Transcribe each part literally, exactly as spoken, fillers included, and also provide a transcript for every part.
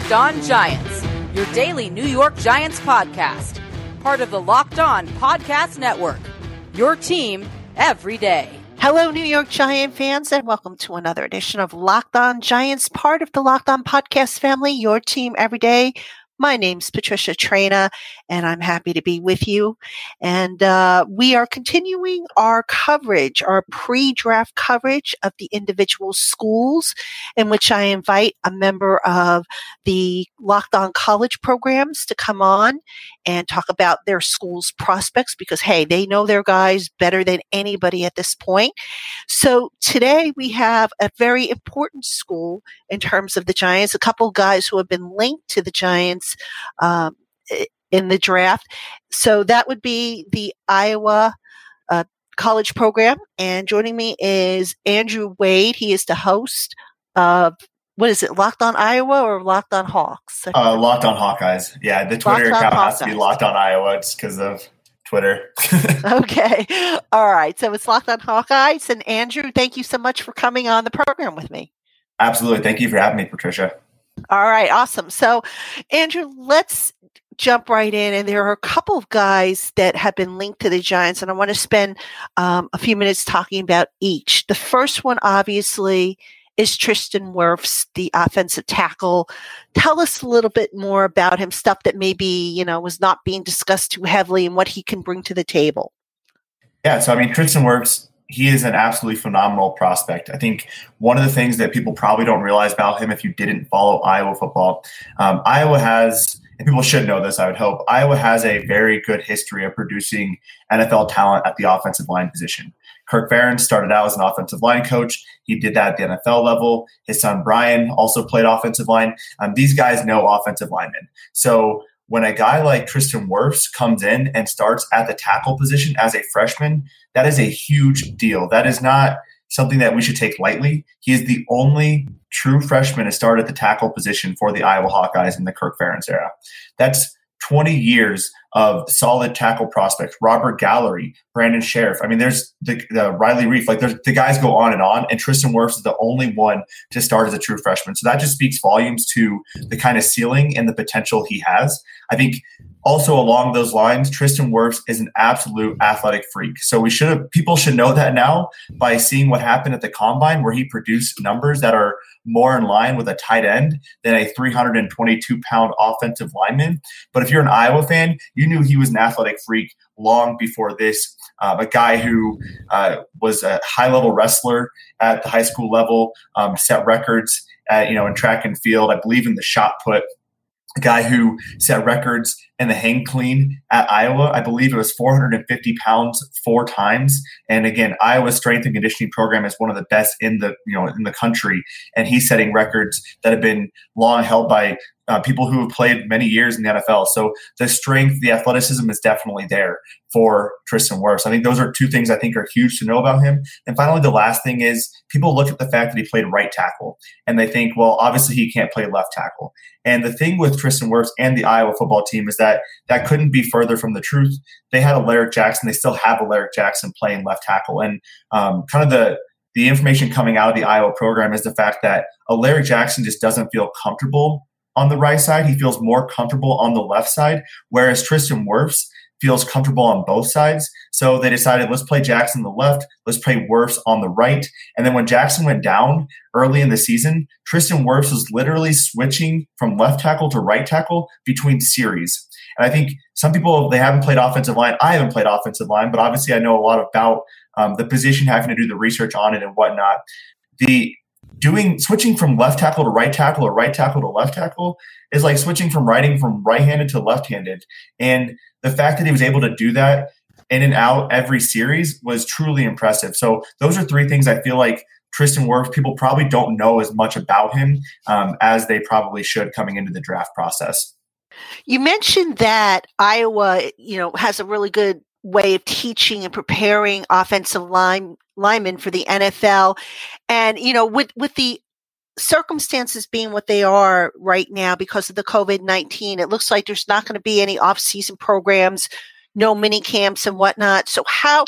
Locked On Giants, your daily New York Giants podcast. Part of the Locked On Podcast Network, your team every day. Hello, New York Giant fans, and welcome to another edition of Locked On Giants, part of the Locked On Podcast family, your team every day. My name's Patricia Traina, and I'm happy to be with you. And uh, we are continuing our coverage, our pre-draft coverage of the individual schools, in which I invite a member of the Locked On College programs to come on and talk about their school's prospects, because, hey, they know their guys better than anybody at this point. So today we have a very important school in terms of the Giants, a couple guys who have been linked to the Giants um, in the draft. So that would be the Iowa uh, college program. And joining me is Andrew Wade. He is the host of, what is it, Locked On Iowa or Locked On Hawks? Uh, Locked On Hawkeyes. Yeah, the Twitter Locked account On has to be Hawkeyes. Locked On Iowa just because of Twitter. Okay. All right. So it's Locked On Hawkeyes. And Andrew, thank you so much for coming on the program with me. Absolutely. Thank you for having me, Patricia. All right. Awesome. So, Andrew, let's jump right in. And there are a couple of guys that have been linked to the Giants, and I want to spend um, a few minutes talking about each. The first one, obviously, is Tristan Wirfs, the offensive tackle. Tell us a little bit more about him, stuff that maybe, you know, was not being discussed too heavily, and what he can bring to the table. Yeah, so I mean, Tristan Wirfs, he is an absolutely phenomenal prospect. I think one of the things that people probably don't realize about him if you didn't follow Iowa football, um, Iowa has, and people should know this, I would hope, Iowa has a very good history of producing N F L talent at the offensive line position. Kirk Ferentz started out as an offensive line coach. He did that at the N F L level. His son Brian also played offensive line. Um, these guys know offensive linemen. So when a guy like Tristan Wirfs comes in and starts at the tackle position as a freshman, that is a huge deal. That is not something that we should take lightly. He is the only true freshman to start at the tackle position for the Iowa Hawkeyes in the Kirk Ferentz era. That's twenty years of solid tackle prospects. Robert Gallery, Brandon Sheriff. I mean, there's the, the Riley Reef. Like, there's, the guys go on and on, and Tristan Wirfs is the only one to start as a true freshman. So that just speaks volumes to the kind of ceiling and the potential he has. I think also along those lines, Tristan Wirfs is an absolute athletic freak. So we should have, people should know that now by seeing what happened at the combine, where he produced numbers that are more in line with a tight end than a three hundred twenty-two pound offensive lineman. But if you're an Iowa fan, you knew he was an athletic freak long before this. Uh, a guy who uh, was a high-level wrestler at the high school level, um, set records at, you know, in track and field, I believe in the shot put. A guy who set records in the hang clean at Iowa. I believe it was four hundred fifty pounds four times. And again, Iowa's strength and conditioning program is one of the best in the, you know, in the country. And he's setting records that have been long held by uh, people who have played many years in the N F L. So the strength, the athleticism is definitely there for Tristan Wirfs. I think those are two things I think are huge to know about him. And finally, the last thing is people look at the fact that he played right tackle and they think, well, obviously he can't play left tackle. And the thing with Tristan Wirfs and the Iowa football team is that that couldn't be further from the truth. They had Alaric Jackson. They still have Alaric Jackson playing left tackle. And um, kind of the the information coming out of the Iowa program is the fact that Alaric Jackson just doesn't feel comfortable on the right side. He feels more comfortable on the left side, whereas Tristan Wirfs feels comfortable on both sides. So they decided, let's play Jackson on the left, let's play Wirfs on the right. And then when Jackson went down early in the season, Tristan Wirfs was literally switching from left tackle to right tackle between series. And I think some people, they haven't played offensive line. I haven't played offensive line, but obviously I know a lot about um, the position, having to do the research on it and whatnot. The doing switching from left tackle to right tackle or right tackle to left tackle is like switching from writing from right-handed to left-handed. And the fact that he was able to do that in and out every series was truly impressive. So those are three things I feel like Tristan Wirfs, people probably don't know as much about him um, as they probably should coming into the draft process. You mentioned that Iowa, you know, has a really good way of teaching and preparing offensive line linemen for the N F L. And, you know, with, with the circumstances being what they are right now because of the COVID nineteen, it looks like there's not going to be any off-season programs, no mini camps and whatnot. So how,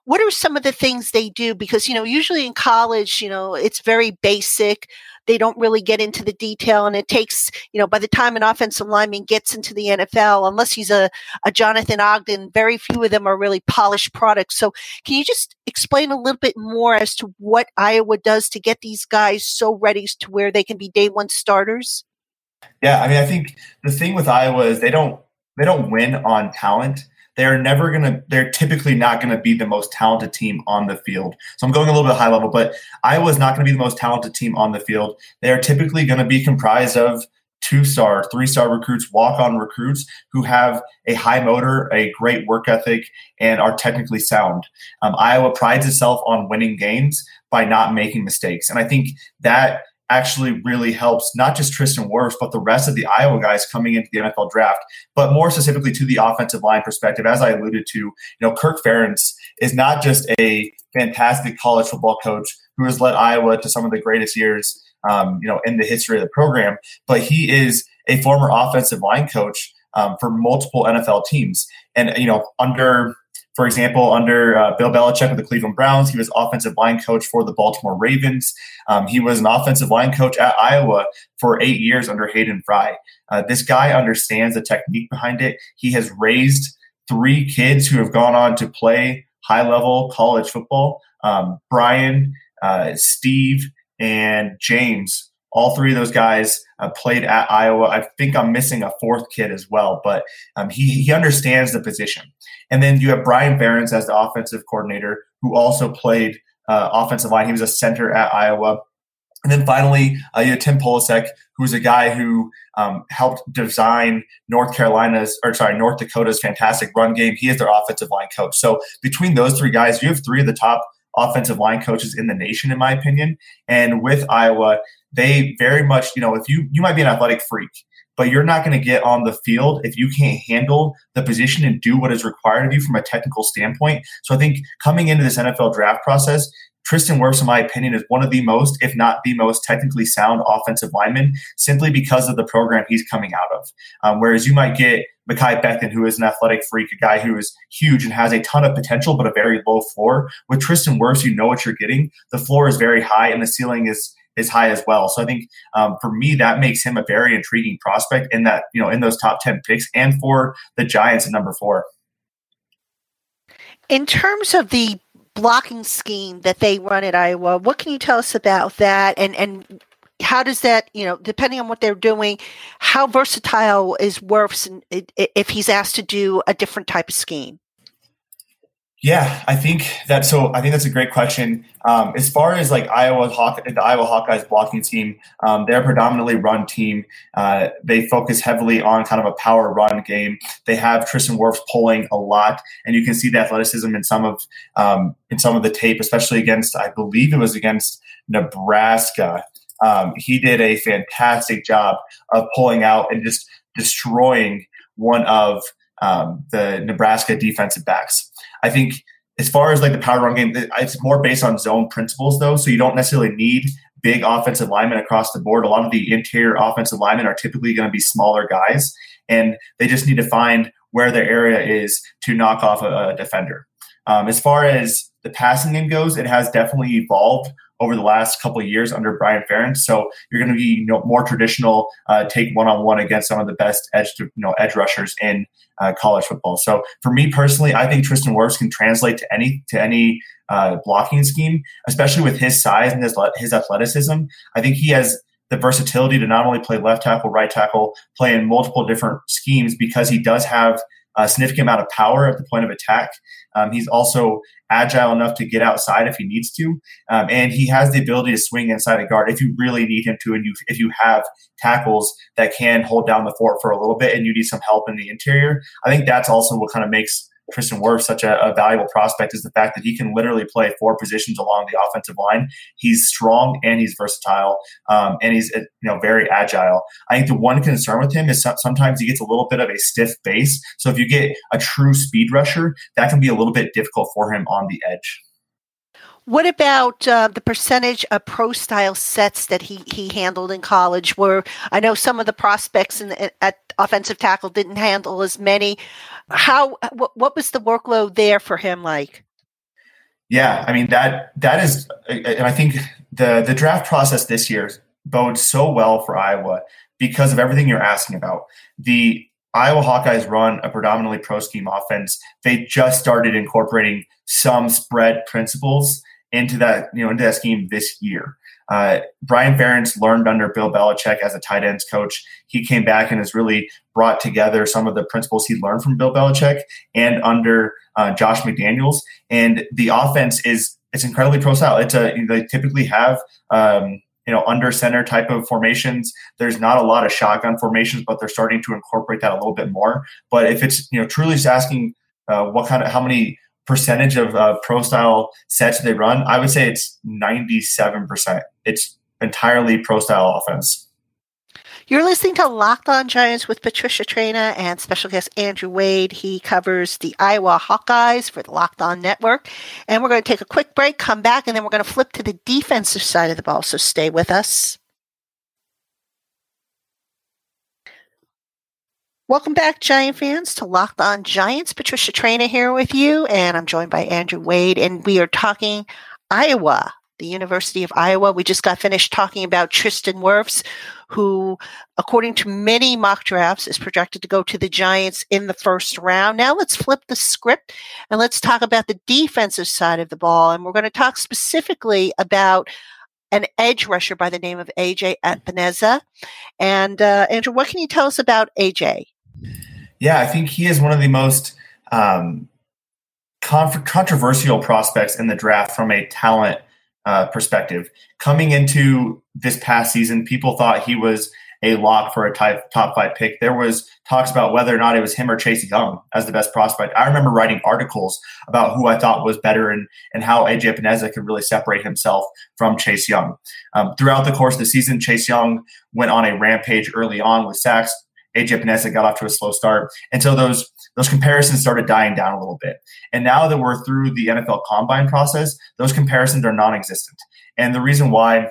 what are some of the things they do? Because, you know, usually in college, you know, it's very basic. They don't really get into the detail, and it takes, you know, by the time an offensive lineman gets into the N F L, unless he's a, a Jonathan Ogden, very few of them are really polished products. So can you just explain a little bit more as to what Iowa does to get these guys so ready to where they can be day one starters? Yeah, I mean, I think the thing with Iowa is they don't they don't win on talent. They're never going to – they're typically not going to be the most talented team on the field. So I'm going a little bit high level, but Iowa's not going to be the most talented team on the field. They are typically going to be comprised of two-star, three-star recruits, walk-on recruits who have a high motor, a great work ethic, and are technically sound. Um, Iowa prides itself on winning games by not making mistakes. And I think that – actually really helps not just Tristan Wirfs, but the rest of the Iowa guys coming into the N F L draft, but more specifically to the offensive line perspective. As I alluded to, you know, Kirk Ferentz is not just a fantastic college football coach who has led Iowa to some of the greatest years, um, you know, in the history of the program, but he is a former offensive line coach um, for multiple N F L teams. And, you know, under For example, under uh, Bill Belichick with the Cleveland Browns, he was offensive line coach for the Baltimore Ravens. Um, he was an offensive line coach at Iowa for eight years under Hayden Fry. Uh, this guy understands the technique behind it. He has raised three kids who have gone on to play high-level college football. Um, Brian, uh, Steve, and James. All three of those guys uh, played at Iowa. I think I'm missing a fourth kid as well, but um, he he understands the position. And then you have Brian Ferentz as the offensive coordinator, who also played uh, offensive line. He was a center at Iowa. And then finally, uh, you have Tim Polasek, who's a guy who um, helped design North Carolina's, or sorry, North Dakota's fantastic run game. He is their offensive line coach. So between those three guys, you have three of the top offensive line coaches in the nation, in my opinion. And with Iowa, they very much, you know, if you you might be an athletic freak, but you're not going to get on the field if you can't handle the position and do what is required of you from a technical standpoint. So I think coming into this N F L draft process, Tristan Wirfs, in my opinion, is one of the most, if not the most technically sound offensive linemen, simply because of the program he's coming out of. Um, whereas you might get Mekhi Becton, who is an athletic freak, a guy who is huge and has a ton of potential, but a very low floor. With Tristan Wirfs, you know what you're getting. The floor is very high and the ceiling is is high as well. So I think um, for me, that makes him a very intriguing prospect in that, you know, in those top ten picks, and for the Giants at number four. In terms of the blocking scheme that they run at Iowa, what can you tell us about that? And, and how does that, you know, depending on what they're doing, how versatile is Wirfs if he's asked to do a different type of scheme? Yeah, I think that. So I think that's a great question. Um, as far as like Iowa Hawk, the Iowa Hawkeyes blocking team, um, they're a predominantly run team. Uh, they focus heavily on kind of a power run game. They have Tristan Wirfs pulling a lot, and you can see the athleticism in some of um, in some of the tape, especially against, I believe it was against Nebraska. Um, he did a fantastic job of pulling out and just destroying one of um, the Nebraska defensive backs. I think as far as like the power run game, it's more based on zone principles though. So you don't necessarily need big offensive linemen across the board. A lot of the interior offensive linemen are typically going to be smaller guys, and they just need to find where their area is to knock off a, a defender. Um, as far as the passing game goes, it has definitely evolved over the last couple of years under Brian Ferentz. So you're going to be, you know, more traditional, uh, take one-on-one against some of the best edge, to, you know, edge rushers in uh, college football. So for me personally, I think Tristan Wirfs can translate to any to any uh, blocking scheme, especially with his size and his his athleticism. I think he has the versatility to not only play left tackle, right tackle, play in multiple different schemes, because he does have a significant amount of power at the point of attack. Um, he's also agile enough to get outside if he needs to. Um, and he has the ability to swing inside a guard if you really need him to, and you, if you have tackles that can hold down the fort for a little bit and you need some help in the interior. I think that's also what kind of makes Tristan Wirfs such a, a valuable prospect, is the fact that he can literally play four positions along the offensive line. He's strong and he's versatile, um, and he's, you know, very agile. I think the one concern with him is so- sometimes he gets a little bit of a stiff base. So if you get a true speed rusher, that can be a little bit difficult for him on the edge. What about uh, the percentage of pro-style sets that he, he handled in college, where I know some of the prospects in the, at offensive tackle didn't handle as many? How what, what was the workload there for him like? Yeah, I mean that that is, and I think the the draft process this year bodes so well for Iowa because of everything you're asking about. The Iowa Hawkeyes run a predominantly pro scheme offense. They just started incorporating some spread principles into that, you know, into that scheme this year. Uh, Brian Ferentz learned under Bill Belichick as a tight ends coach. He came back and has really brought together some of the principles he learned from Bill Belichick and under uh, Josh McDaniels. And the offense is it's incredibly pro style. It's a they typically have um, you know under center type of formations. There's not a lot of shotgun formations, but they're starting to incorporate that a little bit more. But if it's you know truly just asking uh, what kind of how many percentage of uh, pro style sets they run, I would say it's ninety-seven percent. It's entirely pro style offense. You're listening to Locked On Giants with Patricia Traina and special guest Andrew Wade. He covers the Iowa Hawkeyes for the Locked On Network. And we're going to take a quick break, come back, and then we're going to flip to the defensive side of the ball. So stay with us. Welcome back, Giant fans, to Locked On Giants. Patricia Traina here with you, and I'm joined by Andrew Wade, and we are talking Iowa, the University of Iowa. We just got finished talking about Tristan Wirfs, who, according to many mock drafts, is projected to go to the Giants in the first round. Now let's flip the script and let's talk about the defensive side of the ball, and we're going to talk specifically about an edge rusher by the name of A J Epenesa. And uh, Andrew, what can you tell us about A J? Yeah, I think he is one of the most um, con- controversial prospects in the draft from a talent uh, perspective. Coming into this past season, people thought he was a lock for a type, top five pick. There was talks about whether or not it was him or Chase Young as the best prospect. I remember writing articles about who I thought was better and, and how A J Epenesa could really separate himself from Chase Young. Um, throughout the course of the season, Chase Young went on a rampage early on with sacks. A J Epenesa got off to a slow start until those those comparisons started dying down a little bit. And now that we're through the N F L Combine process, those comparisons are non-existent. And the reason why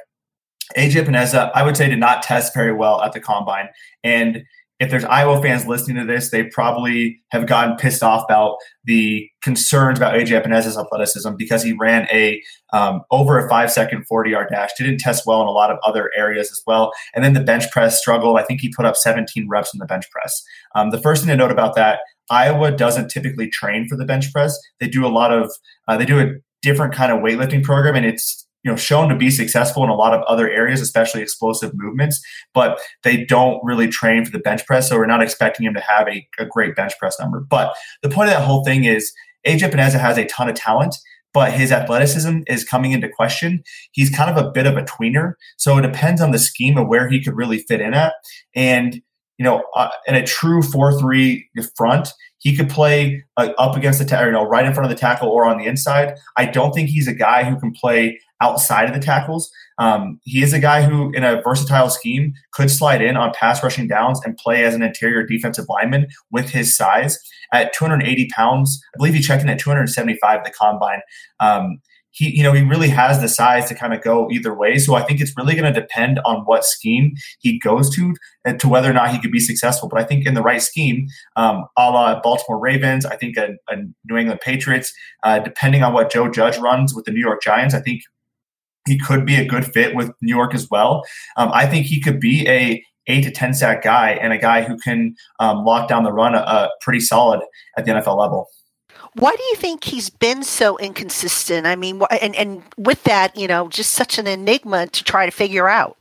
A J Epenesa, I would say, did not test very well at the Combine. And if there's Iowa fans listening to this, they probably have gotten pissed off about the concerns about A J Epenesa's athleticism because he ran a um, over a five-second forty-yard dash. Didn't test well in a lot of other areas as well. And then the bench press struggled. I think he put up seventeen reps in the bench press. Um, the first thing to note about that, Iowa doesn't typically train for the bench press. They do a lot of uh, – they do a different kind of weightlifting program, and it's – you know, shown to be successful in a lot of other areas, especially explosive movements, but they don't really train for the bench press. So we're not expecting him to have a, a great bench press number. But the point of that whole thing is A J Epenesa has a ton of talent, but his athleticism is coming into question. He's kind of a bit of a tweener. So it depends on the scheme of where he could really fit in at. And, you know, uh, in a true four three front, he could play uh, up against the, ta- or, you know, right in front of the tackle or on the inside. I don't think he's a guy who can play outside of the tackles. Um, he is a guy who, in a versatile scheme, could slide in on pass rushing downs and play as an interior defensive lineman with his size. At two hundred eighty pounds, I believe he checked in at two hundred seventy-five at the Combine. Um, he, you know, he really has the size to kind of go either way. So I think it's really going to depend on what scheme he goes to and to whether or not he could be successful. But I think in the right scheme, um, a la Baltimore Ravens, I think a, a New England Patriots, uh, depending on what Joe Judge runs with the New York Giants, I think he could be a good fit with New York as well. Um, I think he could be a eight to ten sack guy and a guy who can um, lock down the run uh, pretty solid at the N F L level. Why do you think he's been so inconsistent? I mean, and, and with that, you know, just such an enigma to try to figure out.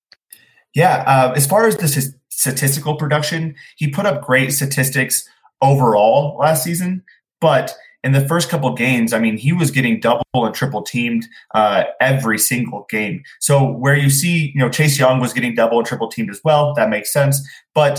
Yeah. Uh, as far as the s- statistical production, he put up great statistics overall last season, but in the first couple of games, I mean, he was getting double and triple teamed uh, every single game. So where you see, you know, Chase Young was getting double and triple teamed as well, that makes sense. But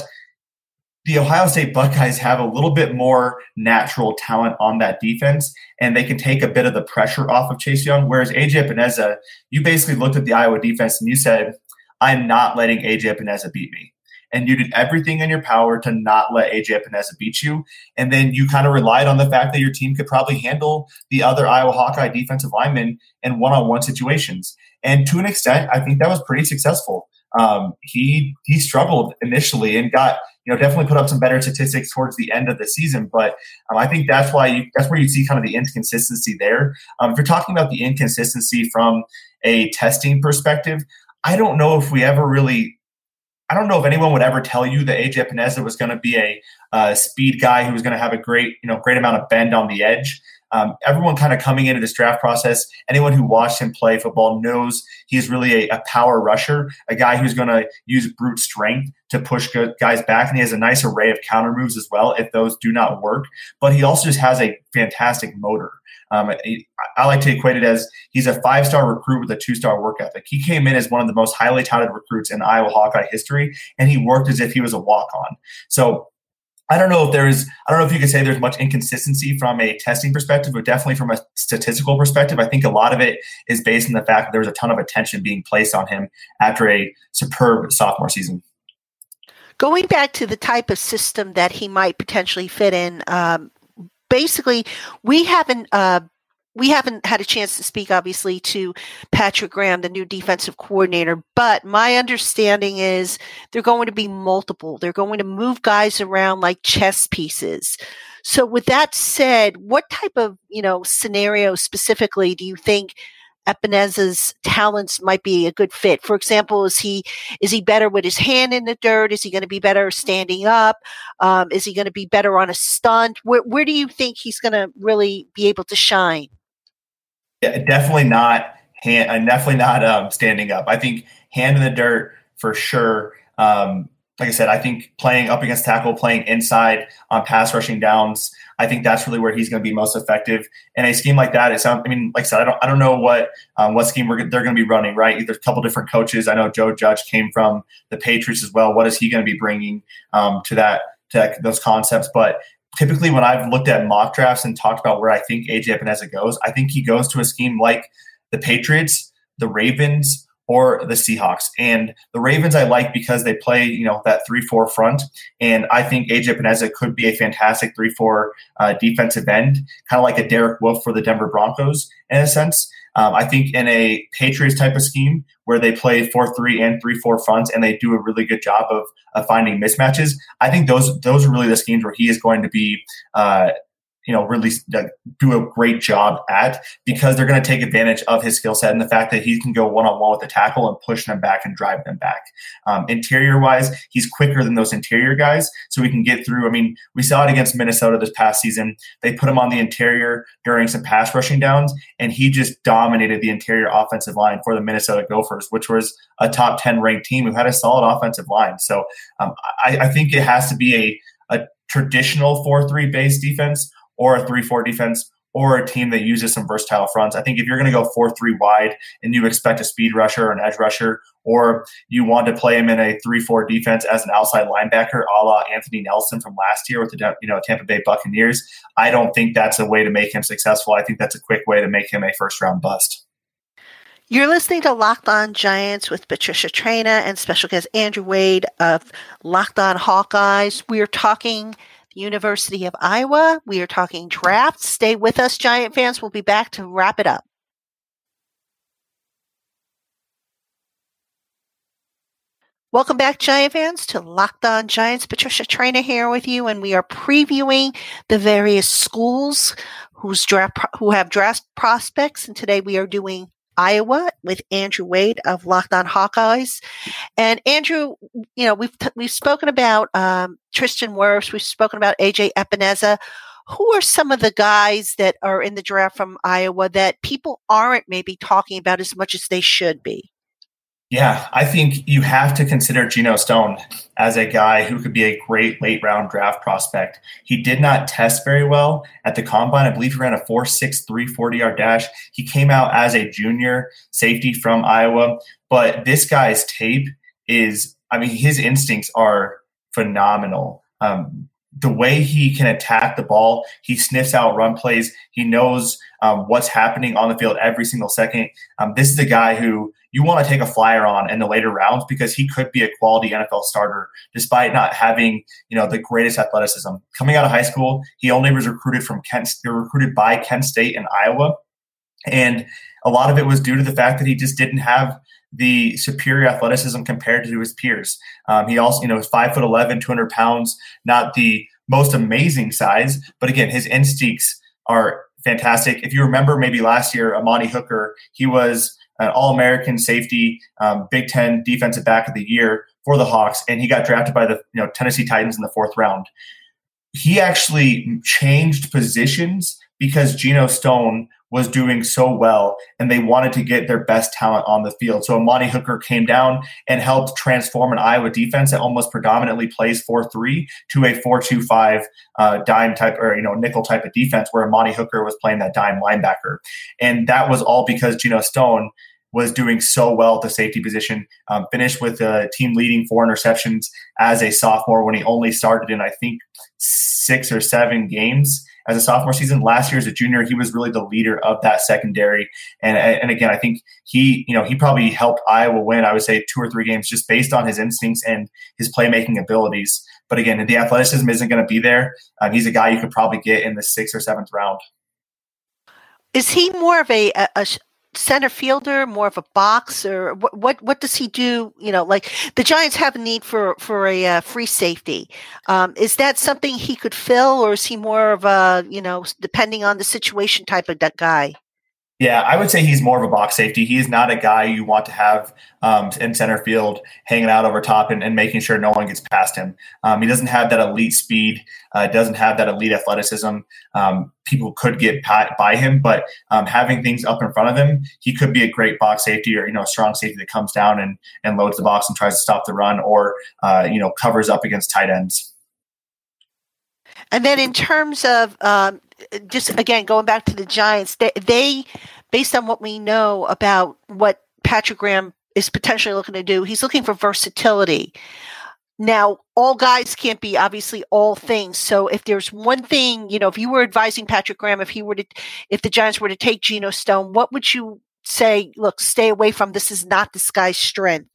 the Ohio State Buckeyes have a little bit more natural talent on that defense, and they can take a bit of the pressure off of Chase Young. Whereas A J Epenesa, you basically looked at the Iowa defense and you said, I'm not letting A J Epenesa beat me. And you did everything in your power to not let A J Epenesa beat you. And then you kind of relied on the fact that your team could probably handle the other Iowa Hawkeye defensive linemen in one-on-one situations. And to an extent, I think that was pretty successful. Um, he he struggled initially and got you know, definitely put up some better statistics towards the end of the season. But um, I think that's why you, that's where you see kind of the inconsistency there. Um, if you're talking about the inconsistency from a testing perspective, I don't know if we ever really. I don't know if anyone would ever tell you that A J Epineza was going to be a uh, speed guy who was going to have a great, you know, great amount of bend on the edge. Um, everyone kind of coming into this draft process, anyone who watched him play football knows he's really a, a power rusher, a guy who's going to use brute strength to push good guys back. And he has a nice array of counter moves as well if those do not work. But he also just has a fantastic motor. Um, I, I like to equate it as he's a five-star recruit with a two-star work ethic. He came in as one of the most highly touted recruits in Iowa Hawkeye history, and he worked as if he was a walk-on. So I don't know if there's – I don't know if you could say there's much inconsistency from a testing perspective, but definitely from a statistical perspective. I think a lot of it is based on the fact that there was a ton of attention being placed on him after a superb sophomore season. Going back to the type of system that he might potentially fit in, um, basically, we haven't uh, we haven't had a chance to speak, obviously, to Patrick Graham, the new defensive coordinator. But my understanding is they're going to be multiple. They're going to move guys around like chess pieces. So, with that said, what type of you know scenario specifically do you think Epineza's talents might be a good fit? For example, is he is he better with his hand in the dirt? Is he going to be better standing up? Um, is he going to be better on a stunt? Where where do you think he's going to really be able to shine? Yeah, definitely not hand. Uh, definitely not um, standing up. I think hand in the dirt for sure. Um, like I said, I think playing up against tackle, playing inside on pass rushing downs, I think that's really where he's going to be most effective. And a scheme like that, it sounds. I mean, like I said, I don't, I don't know what um, what scheme we're, they're going to be running. Right, there's a couple different coaches. I know Joe Judge came from the Patriots as well. What is he going to be bringing um, to that to that, those concepts? But typically, when I've looked at mock drafts and talked about where I think A J Epineza goes, I think he goes to a scheme like the Patriots, the Ravens, or the Seahawks. And the Ravens I like because they play, you know, that three four front. And I think A J Epineza could be a fantastic three four uh, defensive end, kind of like a Derek Wolfe for the Denver Broncos in a sense. Um, I think in a Patriots type of scheme where they play four three and three four fronts and they do a really good job of, of finding mismatches, I think those those are really the schemes where he is going to be uh, you know, really do a great job at, because they're going to take advantage of his skill set and the fact that he can go one-on-one with the tackle and push them back and drive them back. Um, interior-wise, he's quicker than those interior guys, so we can get through. I mean, we saw it against Minnesota this past season. They put him on the interior during some pass rushing downs, and he just dominated the interior offensive line for the Minnesota Gophers, which was a top ten ranked team who had a solid offensive line. So um, I, I think it has to be a, a traditional four three base defense, or a three four defense, or a team that uses some versatile fronts. I think if you're going to go four three wide and you expect a speed rusher or an edge rusher, or you want to play him in a three four defense as an outside linebacker, a la Anthony Nelson from last year with the you know Tampa Bay Buccaneers, I don't think that's a way to make him successful. I think that's a quick way to make him a first-round bust. You're listening to Locked On Giants with Patricia Traina and special guest Andrew Wade of Locked On Hawkeyes. We are talking University of Iowa. We are talking drafts. Stay with us, Giant fans. We'll be back to wrap it up. Welcome back, Giant fans, to Locked On Giants. Patricia Traina here with you, and we are previewing the various schools whose draft who have draft prospects. And today we are doing Iowa with Andrew Wade of Locked On Hawkeyes. And Andrew, you know, we've t- we've spoken about um, Tristan Wirfs, we've spoken about A J Epineza. Who are some of the guys that are in the draft from Iowa that people aren't maybe talking about as much as they should be? Yeah, I think you have to consider Geno Stone as a guy who could be a great late round draft prospect. He did not test very well at the combine. I believe he ran a four six three forty-yard dash. He came out as a junior safety from Iowa, but this guy's tape is, I mean, his instincts are phenomenal. Um, the way he can attack the ball, he sniffs out run plays. He knows um, what's happening on the field every single second. Um, this is a guy who you want to take a flyer on in the later rounds because he could be a quality N F L starter despite not having, you know, the greatest athleticism. Coming out of high school, he only was recruited from Kent, recruited by Kent State and Iowa. And a lot of it was due to the fact that he just didn't have the superior athleticism compared to his peers. Um, he also, you know, is five foot eleven, two hundred pounds, not the most amazing size, but again, his instincts are fantastic. If you remember, maybe last year, Amani Hooker, he was an All-American safety, um, Big Ten defensive back of the year for the Hawks, and he got drafted by the you know Tennessee Titans in the fourth round. He actually changed positions because Geno Stone was doing so well, and they wanted to get their best talent on the field. So Amani Hooker came down and helped transform an Iowa defense that almost predominantly plays four three to a four two five uh, dime type or you know nickel type of defense, where Amani Hooker was playing that dime linebacker, and that was all because Geno Stone was doing so well at the safety position. Um, finished with a team leading four interceptions as a sophomore when he only started in I think six or seven games as a sophomore season. Last year as a junior, he was really the leader of that secondary. And and again, I think he, you know, he probably helped Iowa win, I would say, two or three games just based on his instincts and his playmaking abilities. But again, the athleticism isn't going to be there. Um, he's a guy you could probably get in the sixth or seventh round. Is he more of a, a, a center fielder, more of a box, or what, what, what does he do? You know, like the Giants have a need for, for a uh, free safety. Um, is that something he could fill, or is he more of a, you know, depending on the situation type of that guy? Yeah, I would say he's more of a box safety. He's not a guy you want to have um, in center field hanging out over top and, and making sure no one gets past him. Um, he doesn't have that elite speed, uh, doesn't have that elite athleticism. Um, people could get by him, but um, having things up in front of him, he could be a great box safety or, you know, a strong safety that comes down and, and loads the box and tries to stop the run or, uh, you know, covers up against tight ends. And then in terms of um, just, again, going back to the Giants, they, they, based on what we know about what Patrick Graham is potentially looking to do, he's looking for versatility. Now, all guys can't be obviously all things. So if there's one thing, you know, if you were advising Patrick Graham, if he were to, if the Giants were to take Geno Stone, what would you say, look, stay away from, this is not this guy's strength?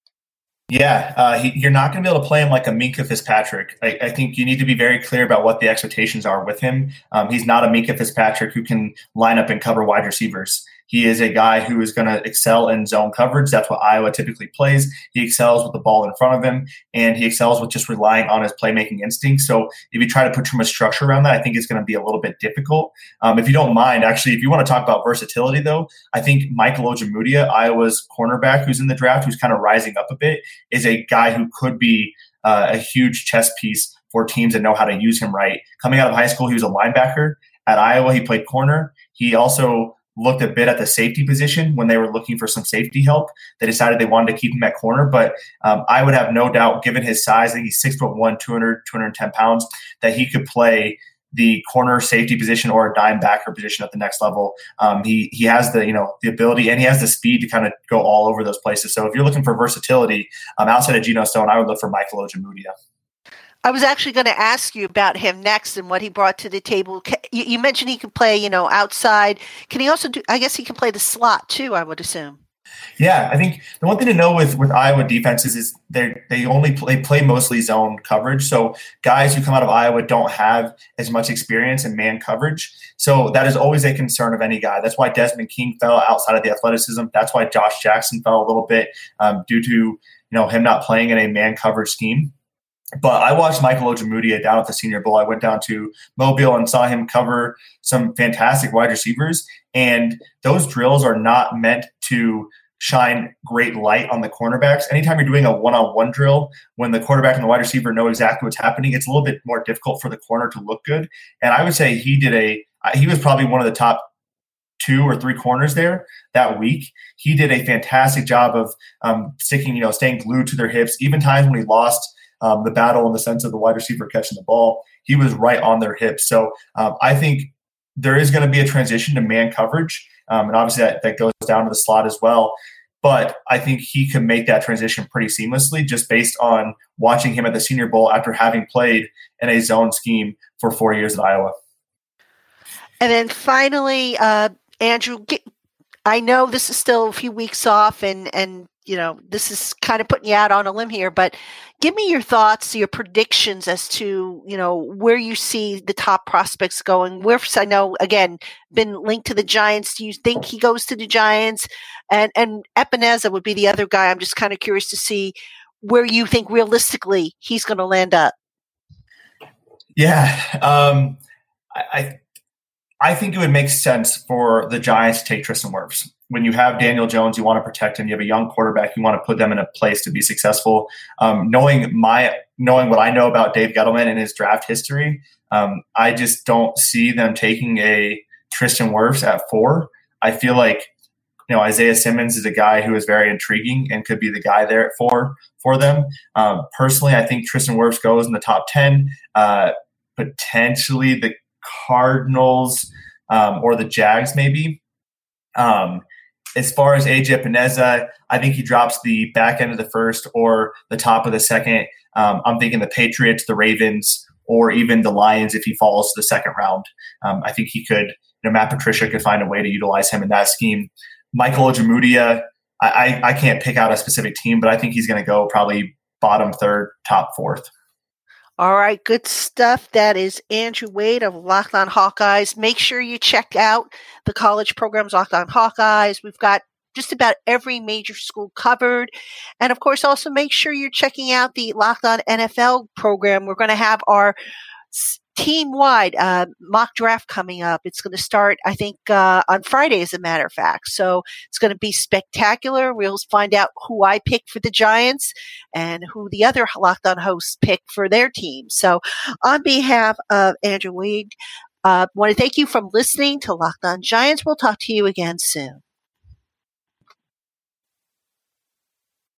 Yeah, uh, he, you're not going to be able to play him like a Minkah Fitzpatrick. I, I think you need to be very clear about what the expectations are with him. Um, he's not a Minkah Fitzpatrick who can line up and cover wide receivers. He is a guy who is going to excel in zone coverage. That's what Iowa typically plays. He excels with the ball in front of him, and he excels with just relying on his playmaking instinct. So if you try to put too much structure around that, I think it's going to be a little bit difficult. Um, if you don't mind, actually, if you want to talk about versatility, though, I think Michael Ojemudia, Iowa's cornerback who's in the draft, who's kind of rising up a bit, is a guy who could be uh, a huge chess piece for teams that know how to use him right. Coming out of high school, he was a linebacker. At Iowa, he played corner. He also looked a bit at the safety position when they were looking for some safety help. They decided they wanted to keep him at corner, but um, I would have no doubt, given his size, I think he's six foot one, two hundred, two hundred ten pounds, that he could play the corner safety position or a dime backer position at the next level. Um, he he has the you know the ability and he has the speed to kind of go all over those places. So if you're looking for versatility um, outside of Geno Stone, I would look for Michael Ojemudia. I was actually going to ask you about him next and what he brought to the table. You, you mentioned he can play, you know, outside. Can he also do, I guess he can play the slot too, I would assume. Yeah, I think the one thing to know with, with Iowa defenses is they they only play, play mostly zone coverage. So guys who come out of Iowa don't have as much experience in man coverage. So that is always a concern of any guy. That's why Desmond King fell outside of the athleticism. That's why Josh Jackson fell a little bit um, due to you know him not playing in a man coverage scheme. But I watched Michael Ojemudia down at the Senior Bowl. I went down to Mobile and saw him cover some fantastic wide receivers. And those drills are not meant to shine great light on the cornerbacks. Anytime you're doing a one-on-one drill, when the quarterback and the wide receiver know exactly what's happening, it's a little bit more difficult for the corner to look good. And I would say he did a – he was probably one of the top two or three corners there that week. He did a fantastic job of um, sticking, you know, staying glued to their hips. Even times when he lost – Um, the battle in the sense of the wide receiver catching the ball, he was right on their hips. So um, I think there is going to be a transition to man coverage. Um, and obviously that, that goes down to the slot as well. But I think he can make that transition pretty seamlessly just based on watching him at the Senior Bowl after having played in a zone scheme for four years at Iowa. And then finally, uh, Andrew, get, I know this is still a few weeks off and, and you know, this is kind of putting you out on a limb here, but give me your thoughts, your predictions as to, you know, where you see the top prospects going. Wirfs, I know, again, been linked to the Giants. Do you think he goes to the Giants? And and Epenesa would be the other guy. I'm just kind of curious to see where you think realistically he's going to land up. Yeah. Um, I, I think it would make sense for the Giants to take Tristan Wirfs. When you have Daniel Jones, you want to protect him. You have a young quarterback. You want to put them in a place to be successful. Um, knowing my, knowing what I know about Dave Gettleman and his draft history, um, I just don't see them taking a Tristan Wirfs at four. I feel like, you know, Isaiah Simmons is a guy who is very intriguing and could be the guy there at four for them. Um, personally, I think Tristan Wirfs goes in the top ten. Uh, potentially the Cardinals um, or the Jags, maybe. Um, As far as A J Epenesa, I think he drops the back end of the first or the top of the second. Um, I'm thinking the Patriots, the Ravens, or even the Lions if he falls to the second round. Um, I think he could, you know, Matt Patricia could find a way to utilize him in that scheme. Michael Ojemudia, I, I, I can't pick out a specific team, but I think he's going to go probably bottom third, top fourth. All right, good stuff. That is Andrew Wade of Locked On Hawkeyes. Make sure you check out the college programs, Locked On Hawkeyes. We've got just about every major school covered. And, of course, also make sure you're checking out the Locked On N F L program. We're going to have our team-wide uh, mock draft coming up. It's going to start, I think, uh, on Friday, as a matter of fact. So it's going to be spectacular. We'll find out who I picked for the Giants and who the other Locked On hosts picked for their team. So on behalf of Andrew Wade, I uh, want to thank you for listening to Locked On Giants. We'll talk to you again soon.